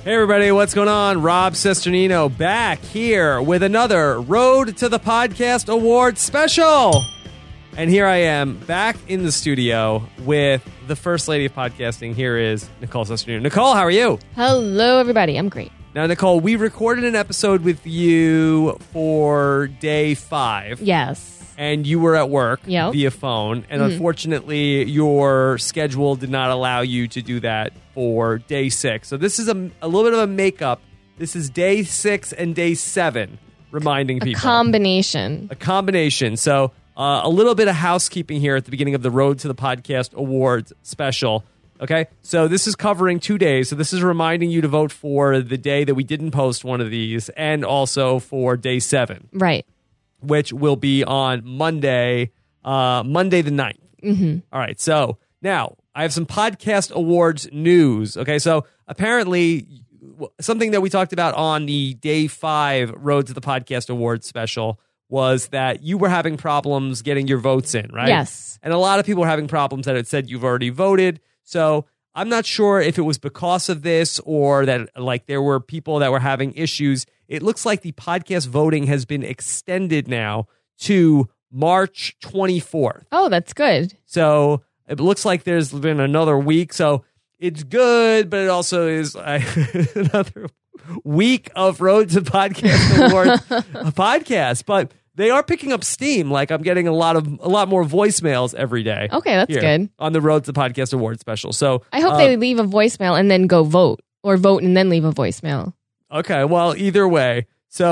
Hey everybody, what's going on? Rob Cesternino back here with another Road to the Podcast Awards special. And here I am back in the studio with the First Lady of Podcasting. Here is Nicole Cesternino. Nicole, how are you? Hello, everybody. I'm great. Now, Nicole, we recorded an episode with you for day 5. Yes. And you were at work via phone. And unfortunately, your schedule did not allow you to do that for day 6. So this is a little bit of a makeup. This is day 6 and day 7, reminding people. A combination. So a little bit of housekeeping here at the beginning of the Road to the Podcast Awards special. Okay, so this is covering 2 days. So this is reminding you to vote for the day that we didn't post one of these and also for day 7. Right. Which will be on Monday the 9th. Mm-hmm. All right, so now I have some podcast awards news. Okay, so apparently something that we talked about on the day 5 Road to the Podcast Awards special was that you were having problems getting your votes in, right? Yes. And a lot of people were having problems that it said you've already voted. So I'm not sure if it was because of this or that like there were people that were having issues. It looks like the podcast voting has been extended now to March 24th. Oh, that's good. So it looks like there's been another week. So it's good, but it also is another week of Road to Podcast Awards podcast. But they are picking up steam. Like I'm getting a lot more voicemails every day. Okay, that's good. On the Road to Podcast Awards special. So I hope they leave a voicemail and then go vote, or vote and then leave a voicemail. Okay, well, either way.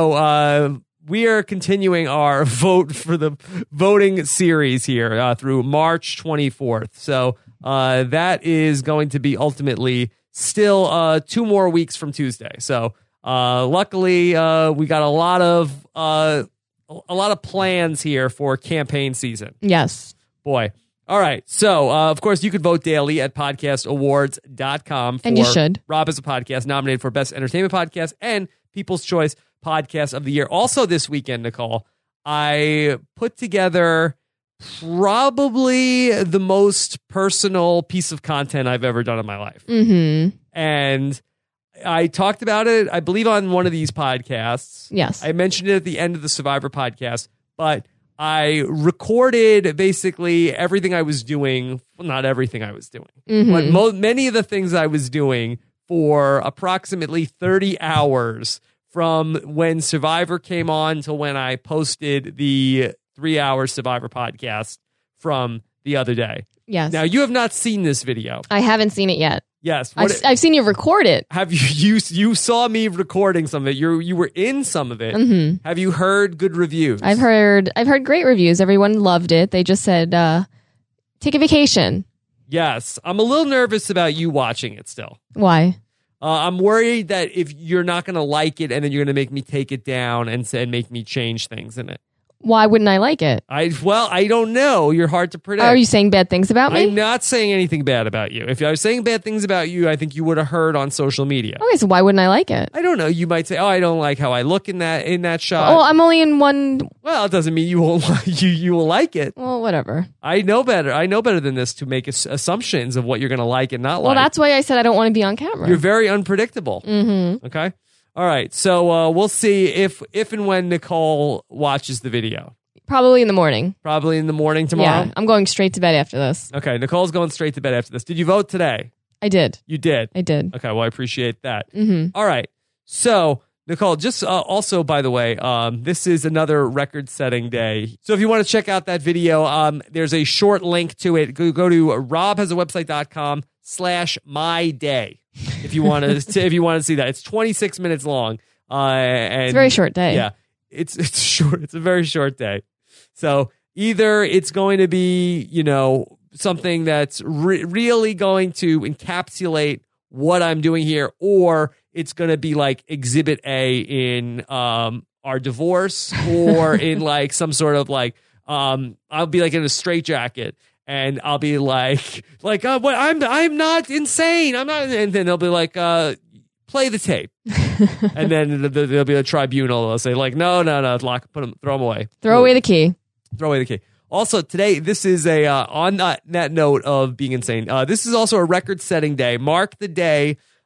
So we are continuing our vote for the voting series here through March 24th. So that is going to be ultimately still 2 more weeks from Tuesday. So luckily we got a lot of plans here for campaign season. Yes. Boy. All right. So, of course, you could vote daily at podcastawards.com for and you should. Rob as a Podcast, nominated for Best Entertainment Podcast and People's Choice Podcast of the Year. Also this weekend, Nicole, I put together probably the most personal piece of content I've ever done in my life. Mm-hmm. And I talked about it, I believe, on one of these podcasts. Yes. I mentioned it at the end of the Survivor podcast, but I recorded basically everything I was doing. Well, not everything I was doing, but many of the things I was doing for approximately 30 hours from when Survivor came on to when I posted the 3-hour Survivor podcast from the other day. Yes. Now, you have not seen this video. I haven't seen it yet. Yes. I've seen you record it. Have you saw me recording some of it. You were in some of it. Mm-hmm. Have you heard good reviews? I've heard great reviews. Everyone loved it. They just said, take a vacation. Yes. I'm a little nervous about you watching it still. Why? I'm worried that if you're not going to like it and then you're going to make me take it down and make me change things in it. Why wouldn't I like it? I don't know. You're hard to predict. Are you saying bad things about me? I'm not saying anything bad about you. If I was saying bad things about you, I think you would have heard on social media. Okay, so why wouldn't I like it? I don't know. You might say, "Oh, I don't like how I look in that shot." Oh, I'm only in one. Well, it doesn't mean you won't you will like it. Well, whatever. I know better. I know better than this to make assumptions of what you're going to like and not like. Well, that's why I said I don't want to be on camera. You're very unpredictable. Mm-hmm. Okay. All right. So we'll see if and when Nicole watches the video. Probably in the morning. Probably in the morning tomorrow? Yeah, I'm going straight to bed after this. Okay, Nicole's going straight to bed after this. Did you vote today? I did. You did? I did. Okay, well, I appreciate that. Mm-hmm. All right. So, Nicole, just also, by the way, this is another record-setting day. So if you want to check out that video, there's a short link to it. Go to robhasawebsite.com/myday if you want to see that. It's 26 minutes long. And it's a very short day. Yeah, it's short. It's a very short day. So either it's going to be, something that's really going to encapsulate what I'm doing here, or it's going to be like Exhibit A in our divorce, or in like some sort of like I'll be like in a straitjacket, and I'll be like what I'm not insane, I'm not, and then they'll be like play the tape, and then there'll be a tribunal. They'll say like no, throw them away, throw away the key. Also, today, this is on that note of being insane. This is also a record-setting day. Mark the day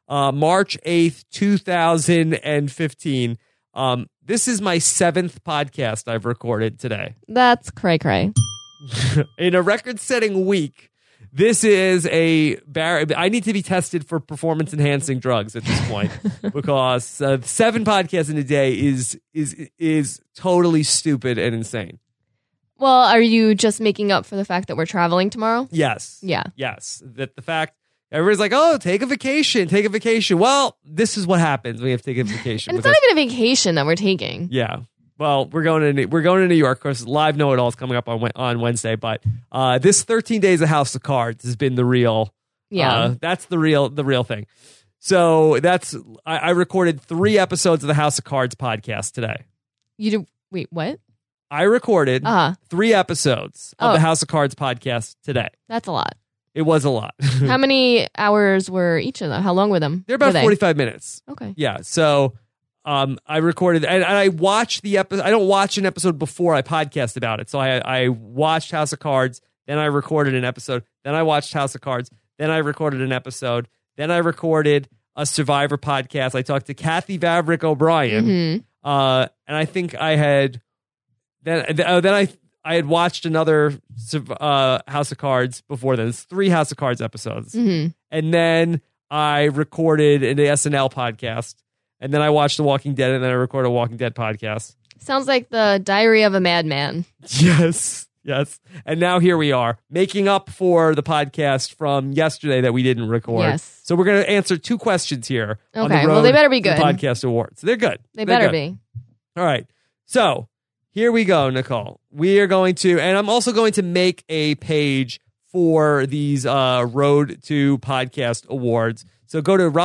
March 8th, 2015. This is my 7th podcast I've recorded today. That's cray-cray. In a record-setting week, this is I need to be tested for performance-enhancing drugs at this point because 7 podcasts in a day is totally stupid and insane. Well, are you just making up for the fact that we're traveling tomorrow? Yes. Yeah. Yes. That the fact everybody's like, oh, take a vacation. Well, this is what happens when you have to take a vacation. And it's not even a vacation that we're taking. Yeah. Well, we're going to New York. Of course, live Know It All is coming up on Wednesday. But this 13 Days of House of Cards has been the real. Yeah. That's the real thing. So I recorded 3 episodes of the House of Cards podcast today. You do? Wait, what? I recorded 3 episodes of the House of Cards podcast today. That's a lot. It was a lot. How many hours were each of them? How long were them? They're about 45 minutes. Okay. Yeah. So I recorded and I watched the episode. I don't watch an episode before I podcast about it. So I watched House of Cards. Then I recorded an episode. Then I watched House of Cards. Then I recorded an episode. Then I recorded a Survivor podcast. I talked to Kathy Vavrick O'Brien. Mm-hmm. And I think I had then I had watched another House of Cards before then. It's 3 House of Cards episodes. Mm-hmm. And then I recorded an SNL podcast. And then I watched The Walking Dead. And then I recorded a Walking Dead podcast. Sounds like the Diary of a Madman. Yes. And now here we are, making up for the podcast from yesterday that we didn't record. Yes. So we're going to answer 2 questions here. On the Okay. road Well, they better be good. to the podcast awards. They're good. They better be. All right. So here we go, Nicole. We are going to, and I'm also going to make a page for these Road to Podcast awards. So go to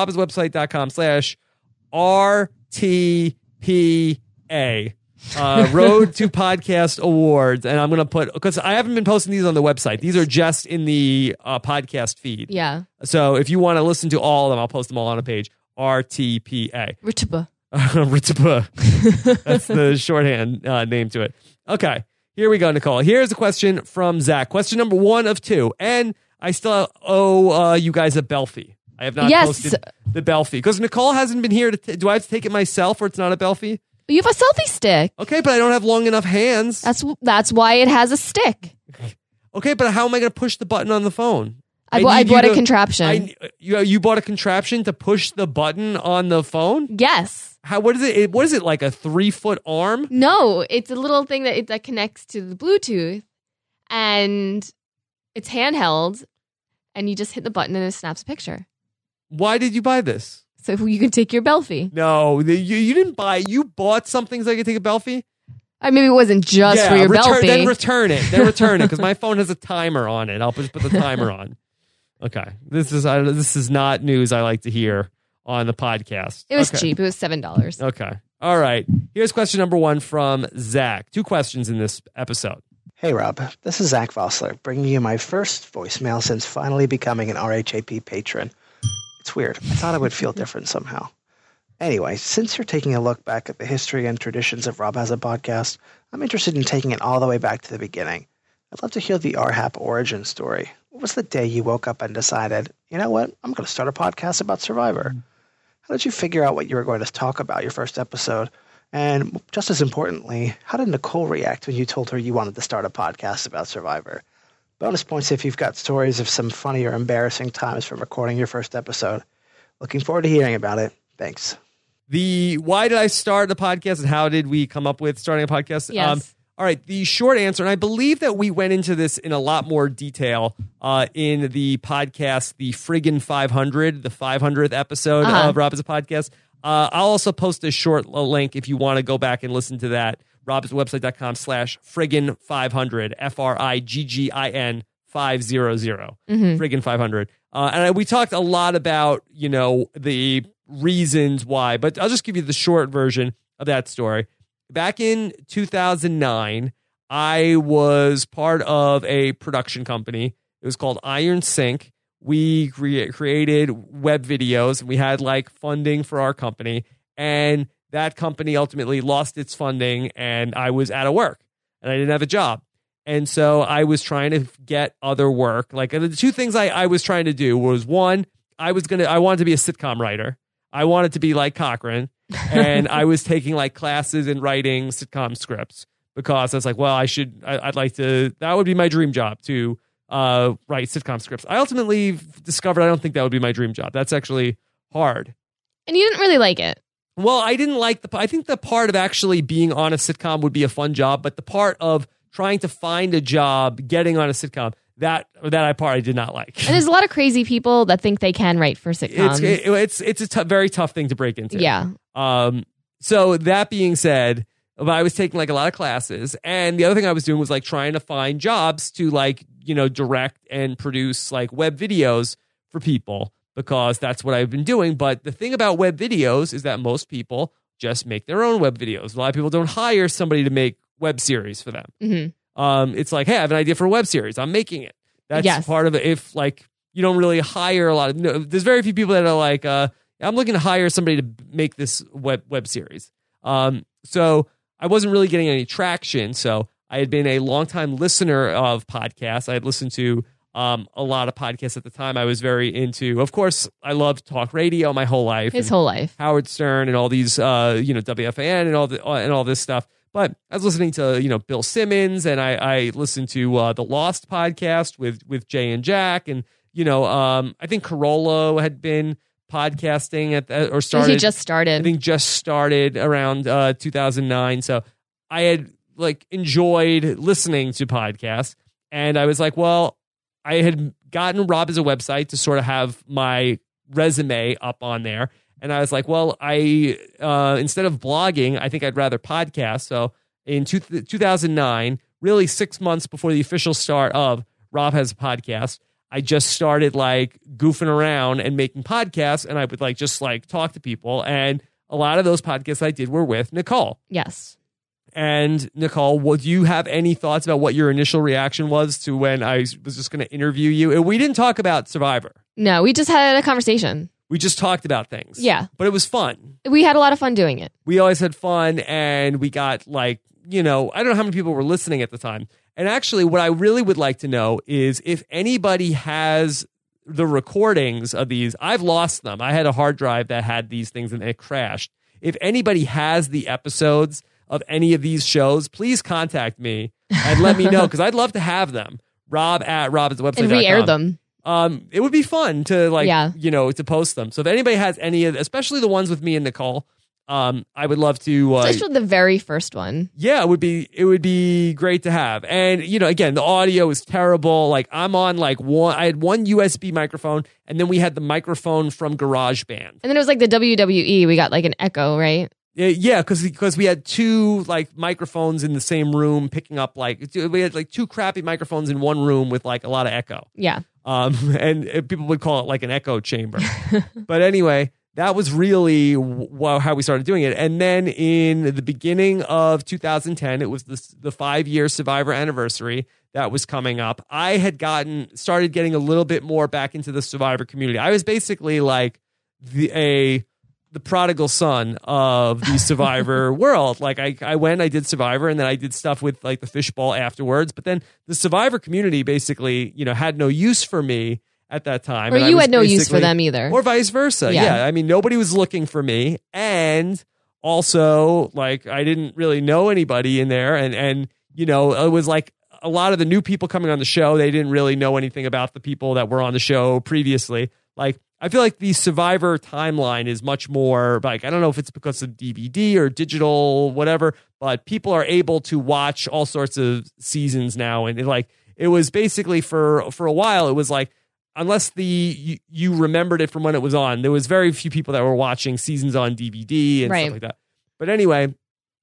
robbinswebsite.com/RTPA. Road to Podcast Awards. And I'm going to put, because I haven't been posting these on the website. These are just in the podcast feed. Yeah. So if you want to listen to all of them, I'll post them all on a page. RTPA. Ritba. That's the shorthand name to it. Okay, here we go, Nicole. Here's a question from Zach. Question number 1 of 2. And I still owe you guys a Belfie. I have not posted the Belfie because Nicole hasn't been here. Do I have to take it myself or it's not a Belfie? You have a selfie stick. Okay, but I don't have long enough hands. That's why it has a stick. Okay, but how am I going to push the button on the phone? I bought a contraption. You bought a contraption to push the button on the phone? Yes. What is it? What is it, like a 3-foot arm? No, it's a little thing that connects to the Bluetooth, and it's handheld, and you just hit the button and it snaps a picture. Why did you buy this? So you can take your Belfie. No, you didn't buy. You bought something so I could take a Belfie? Maybe it wasn't just for your Belfie. Then return it because my phone has a timer on it. I'll just put the timer on. Okay, this is not news I like to hear on the podcast. It was cheap. It was $7. Okay. All right. Here's question number 1 from Zach. 2 questions in this episode. Hey, Rob. This is Zach Vossler, bringing you my first voicemail since finally becoming an RHAP patron. It's weird. I thought it would feel different somehow. Anyway, since you're taking a look back at the history and traditions of Rob Has a Podcast, I'm interested in taking it all the way back to the beginning. I'd love to hear the RHAP origin story. What was the day you woke up and decided, you know what, I'm going to start a podcast about Survivor? How did you figure out what you were going to talk about your first episode? And just as importantly, how did Nicole react when you told her you wanted to start a podcast about Survivor? Bonus points if you've got stories of some funny or embarrassing times from recording your first episode. Looking forward to hearing about it. Thanks. Why did I start the podcast and how did we come up with starting a podcast? Yes. All right, the short answer, and I believe that we went into this in a lot more detail in the podcast, the Friggin' 500, the 500th episode of Rob Has a Podcast. I'll also post a short link if you want to go back and listen to that. robbinswebsite.com/friggin500, FRIGGIN 500, Friggin 500. And we talked a lot about, the reasons why, but I'll just give you the short version of that story. Back in 2009, I was part of a production company. It was called Iron Sync. We created web videos. We had funding for our company, and that company ultimately lost its funding, and I was out of work, and I didn't have a job. And so I was trying to get other work. The 2 things I was trying to do was, 1, I wanted to be a sitcom writer. I wanted to be like Cochran, and I was taking like classes in writing sitcom scripts because I was like, well, I'd like to, that would be my dream job to write sitcom scripts. I ultimately discovered I don't think that would be my dream job. That's actually hard. And you didn't really like it. Well, I didn't like I think the part of actually being on a sitcom would be a fun job, but the part of trying to find a job, getting on a sitcom, that part I did not like. And there's a lot of crazy people that think they can write for sitcoms. It's a very tough thing to break into. Yeah. So that being said, I was taking like a lot of classes, and the other thing I was doing was like trying to find jobs to like, direct and produce like web videos for people, because that's what I've been doing. But the thing about web videos is that most people just make their own web videos. A lot of people don't hire somebody to make web series for them. Mm-hmm. It's like, hey, I have an idea for a web series. I'm making it. That's part of it. If like you don't really hire a lot of, there's very few people that are like, I'm looking to hire somebody to make this web series. So I wasn't really getting any traction. So I had been a longtime listener of podcasts. I had listened to a lot of podcasts at the time. I was very into, of course, I loved talk radio my whole life. His whole life. Howard Stern and all these, WFAN and all this stuff. But I was listening to, Bill Simmons, and I listened to the Lost podcast with Jay and Jack, and I think Carollo had been podcasting or started. He just started. I think just started around 2009. So I had like enjoyed listening to podcasts, and I was like, well, I had gotten Rob as a website to sort of have my resume up on there. And I was like, well, instead of blogging, I think I'd rather podcast. So in 2009, really 6 months before the official start of Rob Has a Podcast, I just started like goofing around and making podcasts. And I would like just like talk to people. And a lot of those podcasts I did were with Nicole. Yes. And Nicole, do you have any thoughts about what your initial reaction was to when I was just going to interview you? We didn't talk about Survivor. No, we just had a conversation. We just talked about things. Yeah. But it was fun. We had a lot of fun doing it. We always had fun, and we got like, I don't know how many people were listening at the time. And actually, what I really would like to know is if anybody has the recordings of these. I've lost them. I had a hard drive that had these things and it crashed. If anybody has the episodes of any of these shows, please contact me and let me know, because I'd love to have them. Rob@robiswebsite.com. And re-air them. It would be fun to to post them. So if anybody has any of, especially the ones with me and Nicole, I would love to. Especially the very first one. Yeah, it would be great to have. And again, the audio is terrible. Like I'm on I had one USB microphone, and then we had the microphone from GarageBand. And then it was like the WWE. We got like an echo, right? Yeah, because we had two like microphones in the same room picking up we had like two crappy microphones in one room with like a lot of echo. Yeah. And people would call it like an echo chamber. But anyway, that was really how we started doing it. And then in the beginning of 2010, it was the 5-year Survivor anniversary that was coming up. I had started getting a little bit more back into the Survivor community. I was basically like the prodigal son of the Survivor world. Like I did Survivor, and then I did stuff with like the Fishbowl afterwards. But then the Survivor community basically, had no use for me at that time. Or you had no use for them either. Or vice versa. Yeah. I mean, nobody was looking for me. And also like, I didn't really know anybody in there. And it was like a lot of the new people coming on the show, they didn't really know anything about the people that were on the show previously. Like, I feel like the Survivor timeline is much more like, I don't know if it's because of DVD or digital, whatever, but people are able to watch all sorts of seasons now. And it was basically for a while, it was like, unless you remembered it from when it was on, there was very few people that were watching seasons on DVD and stuff like that. But anyway,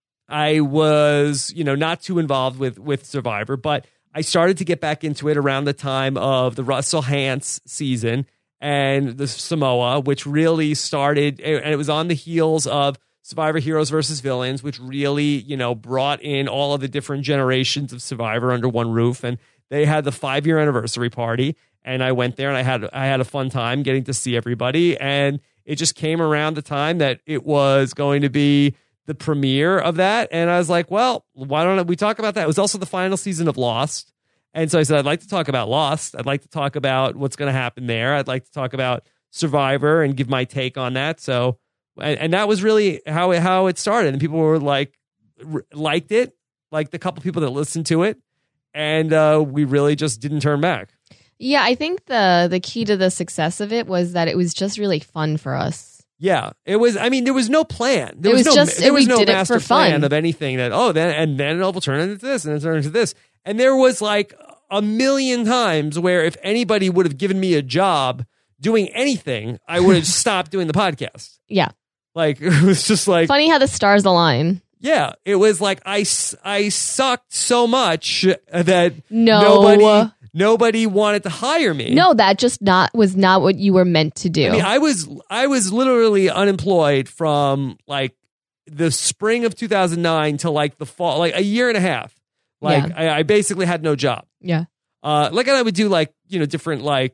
I was, not too involved with Survivor, but I started to get back into it around the time of the Russell Hantz season and the Samoa, which really started, and it was on the heels of Survivor Heroes versus Villains, which really, brought in all of the different generations of Survivor under one roof. And they had the 5-year anniversary party, and I went there and I had a fun time getting to see everybody. And it just came around the time that it was going to be the premiere of that. And I was like, well, why don't we talk about that? It was also the final season of Lost. And so I said, I'd like to talk about Lost. I'd like to talk about what's going to happen there. I'd like to talk about Survivor and give my take on that. So, and that was really how it started. And people were like, liked it, like the couple people that listened to it. And we really just didn't turn back. Yeah, I think the key to the success of it was that it was just really fun for us. Yeah, it was. I mean, there was no plan. There It was was no, just- there was we no did it master for fun. plan of anything that, then it will turn into this and it turn into this. And there was like a million times where if anybody would have given me a job doing anything, I would have stopped doing the podcast. Yeah. Like, it was just like, Funny how the stars align. yeah, it was like I sucked so much that No. nobody wanted to hire me. No, that just was not what you were meant to do. I mean, I was literally unemployed from like the spring of 2009 to like the fall, like a year and a half. Like I basically had no job. Yeah. Like I would do like, different like,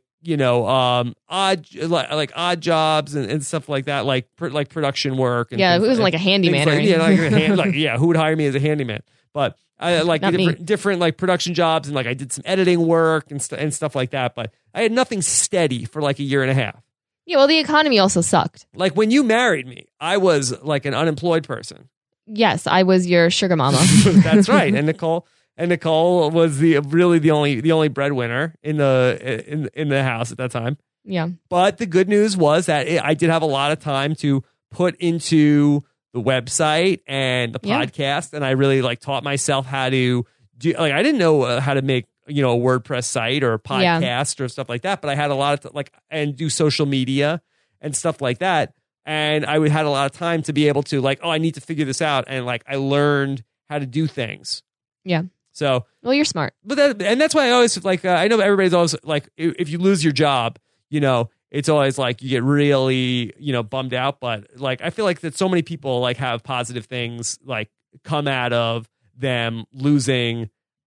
odd jobs and stuff like that, like production work. And Yeah, it things wasn't like a handyman or anything. who would hire me as a handyman? But I like Not me. different like production jobs, and like I did some editing work and stuff like that. But I had nothing steady for like a year and a half. Yeah, well, the economy also sucked. Like when you married me, I was like an unemployed person. Yes, I was your sugar mama. That's right. And Nicole was the only breadwinner in the house at that time. Yeah. But the good news was that I did have a lot of time to put into the website and the podcast, and I really like taught myself how to do. Like I didn't know how to make a WordPress site or a podcast or stuff like that, but I had a lot of and do social media and stuff like that, and I had a lot of time to be able to like, I need to figure this out, and like I learned how to do things. Yeah. So well, you're smart, but that's why I always like. I know everybody's always like, if you lose your job, it's always like you get really, bummed out. But like, I feel like that so many people like have positive things like come out of them losing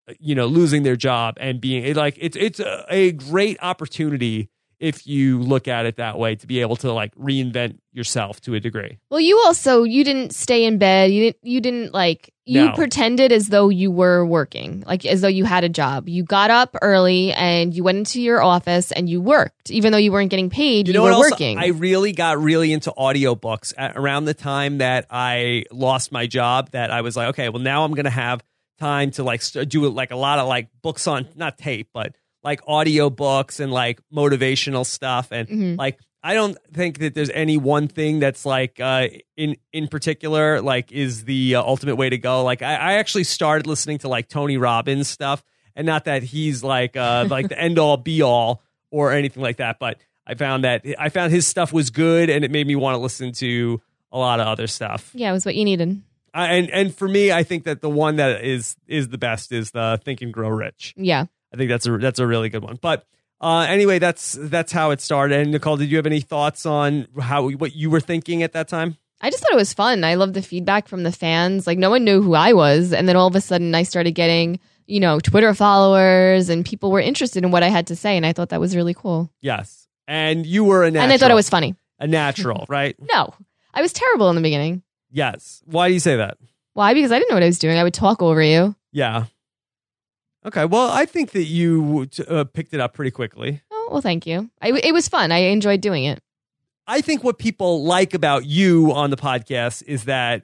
their job and being like, it's a great opportunity if you look at it that way to be able to like reinvent yourself to a degree. Well, you didn't stay in bed. You didn't like, you No. pretended as though you were working, like as though you had a job. You got up early and you went into your office and you worked, even though you weren't getting paid. You were working. I really got really into audiobooks around the time that I lost my job, that I was like, okay, well now I'm going to have time to like do like a lot of like books on, not tape, but like audiobooks and like motivational stuff. And like, I don't think that there's any one thing that's like in particular like is the ultimate way to go. Like I actually started listening to like Tony Robbins stuff, and not that he's like the end all be all or anything like that, but I found his stuff was good, and it made me want to listen to a lot of other stuff. Yeah, it was what you needed. And for me, I think that the one that is the best is the Think and Grow Rich. Yeah. I think that's a really good one. But anyway, that's how it started. And Nicole, did you have any thoughts on what you were thinking at that time? I just thought it was fun. I loved the feedback from the fans. Like no one knew who I was, and then all of a sudden I started getting, Twitter followers, and people were interested in what I had to say, and I thought that was really cool. Yes. And you were a natural. And I thought it was funny. A natural, right? No, I was terrible in the beginning. Yes. Why do you say that? Why? Because I didn't know what I was doing. I would talk over you. Yeah. Okay. Well, I think that you picked it up pretty quickly. Oh, well, thank you. It was fun. I enjoyed doing it. I think what people like about you on the podcast is that,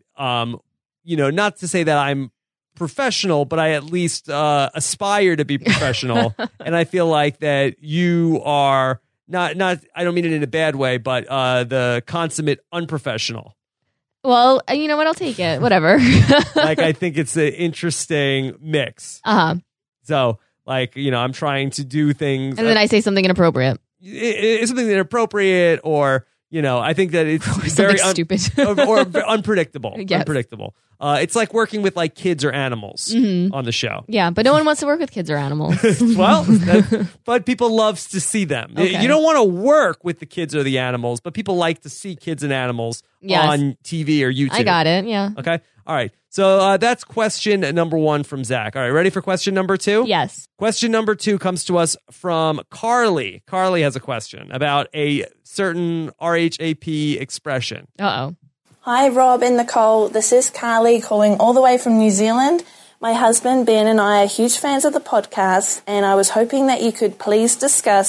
not to say that I'm professional, but I at least aspire to be professional. And I feel like that you are not, I don't mean it in a bad way, but the consummate unprofessional. Well, you know what? I'll take it. Whatever. Like, I think it's an interesting mix. Uh-huh. So, like, I'm trying to do things. And then I say something inappropriate. It's something inappropriate, or, I think that it's very stupid. or unpredictable. Yes. Unpredictable. It's like working with like kids or animals on the show. Yeah, but no one wants to work with kids or animals. Well, but people love to see them. Okay. You don't want to work with the kids or the animals, but people like to see kids and animals on TV or YouTube. I got it. Yeah. Okay. All right. So that's question number 1 from Zach. All right. Ready for question number 2? Yes. Question number 2 comes to us from Carly. Carly has a question about a certain RHAP expression. Uh-oh. Hi, Rob and Nicole. This is Carly calling all the way from New Zealand. My husband, Ben, and I are huge fans of the podcast, and I was hoping that you could please discuss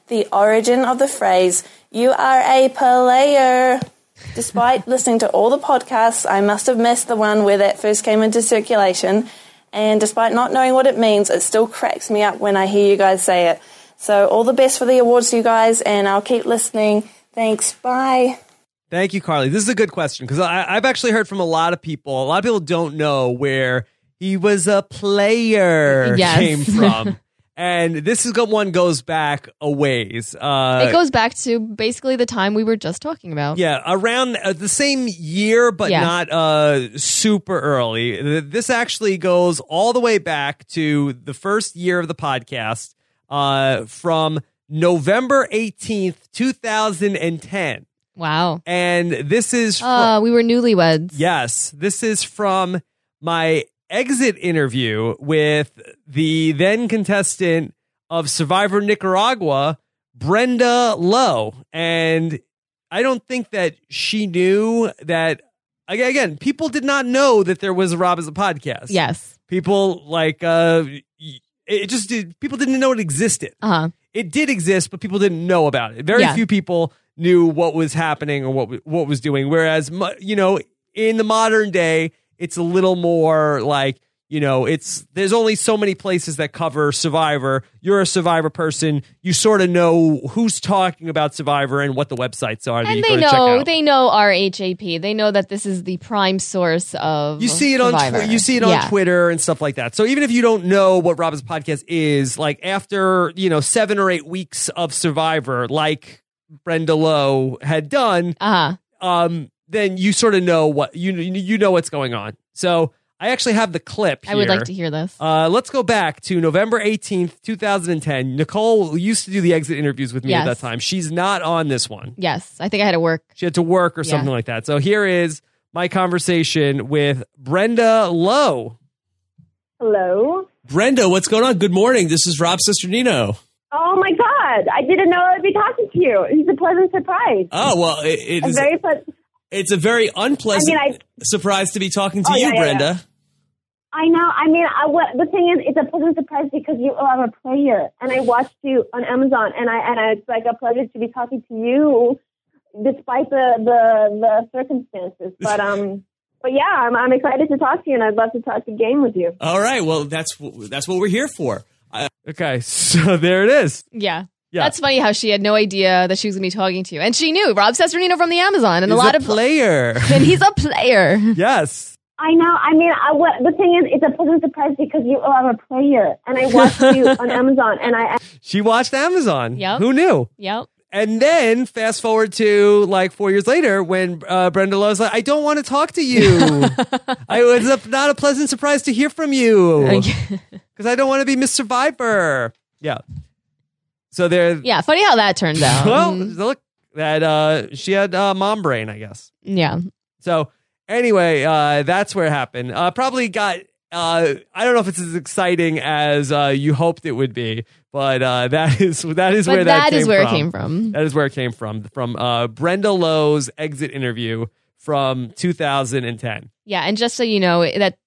the origin of the phrase, "You are a player." Despite listening to all the podcasts, I must have missed the one where that first came into circulation. And despite not knowing what it means, it still cracks me up when I hear you guys say it. So all the best for the awards to you guys, and I'll keep listening. Thanks. Bye. Thank you, Carly. This is a good question because I've actually heard from a lot of people. A lot of people don't know where "he was a player" Yes. came from. And this one goes back a ways. It goes back to basically the time we were just talking about. Yeah, around the same year, but not super early. This actually goes all the way back to the first year of the podcast, from November 18th, 2010. Wow. And this is... we were newlyweds. Yes, this is from my exit interview with the then contestant of Survivor Nicaragua, Brenda Lowe. And I don't think that she knew that, again, people did not know that there was a Rob as a podcast. Yes. People people didn't know it existed. It did exist, but people didn't know about it. Very few people knew what was happening or what was doing. Whereas, in the modern day, it's a little more like, there's only so many places that cover Survivor. You're a Survivor person. You sort of know who's talking about Survivor and what the websites are. And they know RHAP. They know that this is the prime source of You see it Survivor. on Twitter and stuff like that. So even if you don't know what Robin's podcast is, like after 7 or 8 weeks of Survivor, like Brenda Lowe had done, then you sort of know what you know what's going on. So I actually have the clip here. I would like to hear this. Let's go back to November 18th, 2010. Nicole used to do the exit interviews with me at that time. She's not on this one. Yes, I think I had to work. She had to work or something like that. So here is my conversation with Brenda Lowe. Hello. Brenda, what's going on? Good morning. This is Rob Cesternino. Oh, my God. I didn't know I'd be talking to you. It's a pleasant surprise. Oh, well, it's a very unpleasant surprise to be talking to you, Brenda. Yeah. I know. The thing is, it's a pleasant surprise because you are a player, and I watched you on Amazon, and it's like a pleasure to be talking to you, despite the circumstances. But yeah, I'm excited to talk to you, and I'd love to talk the game with you. All right. Well, that's what we're here for. Okay, so there it is. Yeah. That's funny how she had no idea that she was going to be talking to you. And she knew Rob Cesternino from the Amazon. And he's a lot a of player. And he's a player. Yes. I know. The thing is, it's a pleasant surprise because you are a player. And I watched you on Amazon. And She watched Amazon. Yep. Who knew? Yep. And then fast forward to like 4 years later when Brenda Lowe's like, I don't want to talk to you. It's not a pleasant surprise to hear from you. Because I don't want to be Miss Survivor. Yeah. So there. Yeah, funny how that turned out. Well, look, that she had mom brain, I guess. Yeah. So anyway, that's where it happened. Probably got. I don't know if it's as exciting as you hoped it would be, but that is where it came from. That is where it came from Brenda Lowe's exit interview from 2010. Yeah, and just so you know, that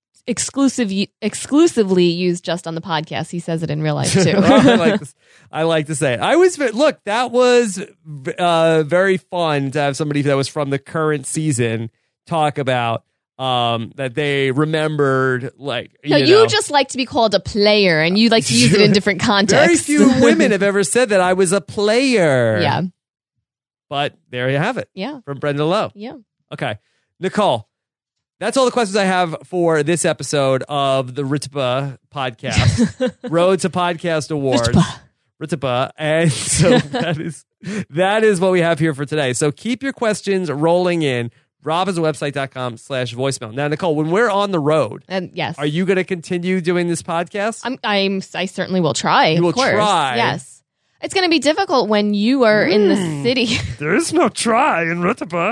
exclusively used just on the podcast. He says it in real life too. I like to say it. That was very fun to have somebody that was from the current season talk about that they remembered. You just like to be called a player, and you like to use it in different contexts. Very few women have ever said that I was a player. Yeah, but there you have it. Yeah, from Brenda Lowe. Yeah. Okay, Nicole. That's all the questions I have for this episode of the RTBA podcast, Road to Podcast Awards. RTBA. And so that is what we have here for today. So keep your questions rolling in. robhasawebsite.com/voicemail. Now, Nicole, when we're on the road, yes, are you going to continue doing this podcast? I certainly will try. You will try. Yes. It's going to be difficult when you are in the city. There is no try in RTBA.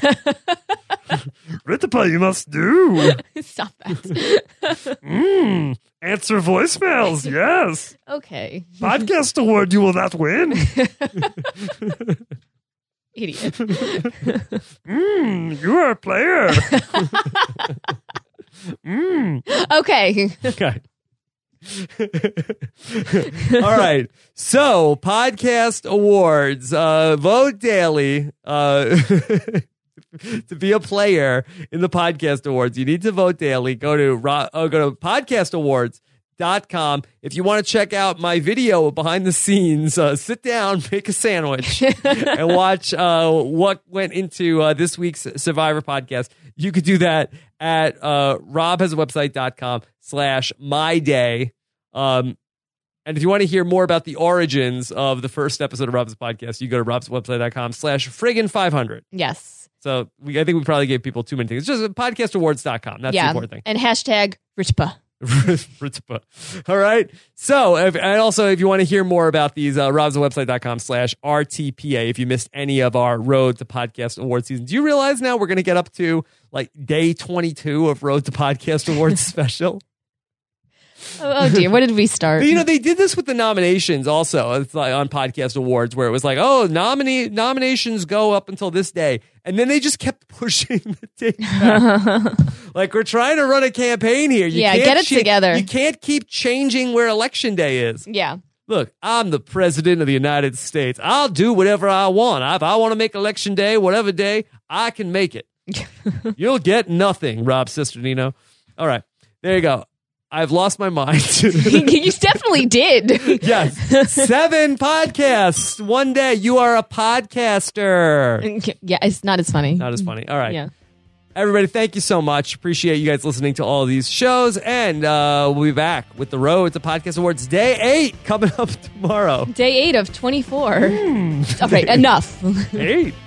RTBA, you must do. Stop that. Answer voicemails, yes. Okay. Podcast award you will not win. Idiot. You are a player. Okay. Okay. All right. So, podcast awards. Vote daily. To be a player in the podcast awards, you need to vote daily. Go to podcastawards.com. If you want to check out my video behind the scenes, sit down, make a sandwich, and watch what went into this week's Survivor podcast. You could do that at robhasawebsite.com/myday. And if you want to hear more about the origins of the first episode of Rob's podcast, you go to robhasawebsite.com/friggin500. Yes. So I think we probably gave people too many things. It's just podcastawards.com. That's the important thing. And hashtag Richpa. Richpa. All right. So, and also, if you want to hear more about these, robswebsite.com/RTPA, if you missed any of our Road to Podcast Award season. Do you realize now we're going to get up to like day 22 of Road to Podcast Awards special? Oh dear, what did we start? But, they did this with the nominations also. It's like on Podcast Awards where it was like, oh, nominations go up until this day. And then they just kept pushing the date back. Like, we're trying to run a campaign here. Get it together. You can't keep changing where Election Day is. Yeah. Look, I'm the president of the United States. I'll do whatever I want. If I want to make Election Day, whatever day, I can make it. You'll get nothing, Rob Cesternino. All right. There you go. I've lost my mind. You definitely did. Yes. 7 podcasts. One day. You are a podcaster. Yeah, it's not as funny. Not as funny. All right. Yeah. Everybody, thank you so much. Appreciate you guys listening to all of these shows. And we'll be back with the Road to Podcast Awards Day 8 coming up tomorrow. Day 8 of 24. All right, enough. 8.